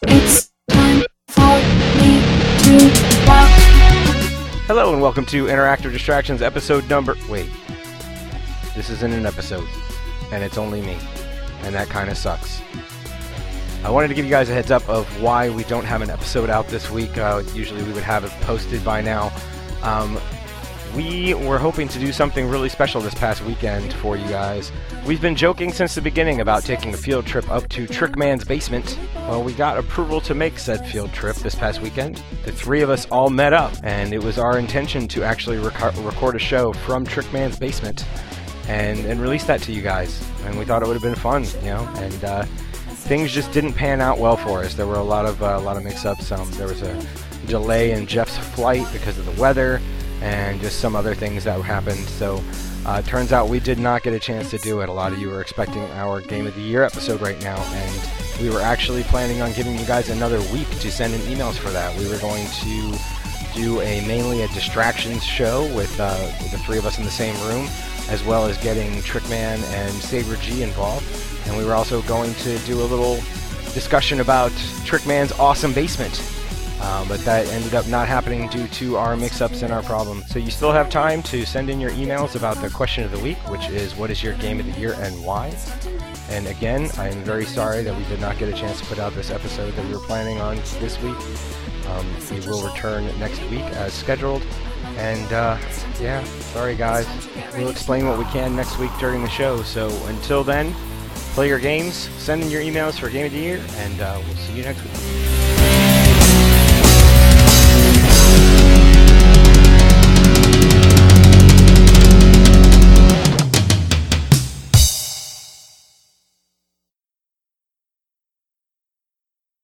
It's time for me to rock. Hello and welcome to Interactive Distractions episode number... Wait. This isn't an episode. And it's only me. And that kind of sucks. I wanted to give you guys a heads up of why we don't have an episode out this week. Usually we would have it posted by now. We were hoping to do something really special this past weekend for you guys. We've been joking since the beginning about taking a field trip up to Trickman's basement. Well, we got approval to make said field trip this past weekend. The three of us all met up, and it was our intention to actually record a show from Trickman's basement and release that to you guys. And we thought it would have been fun, you know, and things just didn't pan out well for us. There were a lot of mix-ups. There was a delay in Jeff's flight because of the weather, and just some other things that happened. So it turns out we did not get a chance to do it. A lot of you are expecting our Game of the Year episode right now, and we were actually planning on giving you guys another week to send in emails for that. We were going to do mainly a distractions show with the three of us in the same room, as well as getting Trickman and Saber G involved. And we were also going to do a little discussion about Trickman's awesome basement. But that ended up not happening due to our mix-ups and our problems. So you still have time to send in your emails about the question of the week, which is, what is your game of the year and why? And again, I am very sorry that we did not get a chance to put out this episode that we were planning on this week. We will return next week as scheduled. And yeah, sorry guys. We'll explain what we can next week during the show. So until then, play your games, send in your emails for Game of the Year, and we'll see you next week.